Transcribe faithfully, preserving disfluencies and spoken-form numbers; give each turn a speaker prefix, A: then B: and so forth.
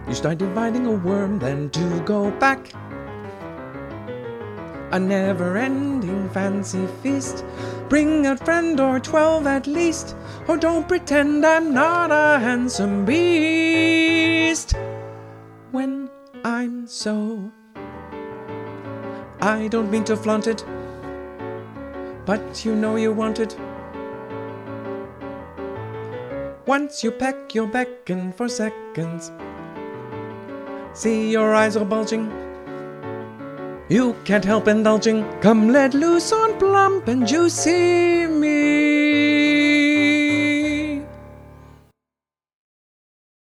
A: You start dividing a worm, then to go back. A never-ending fancy feast. Bring a friend or twelve at least. Oh, don't pretend I'm not a handsome beast. When I'm so, I don't mean to flaunt it, but you know you want it. Once you peck, you'll beckon for seconds. See, your eyes are bulging. You can't help indulging. Come let loose on plump and juicy me.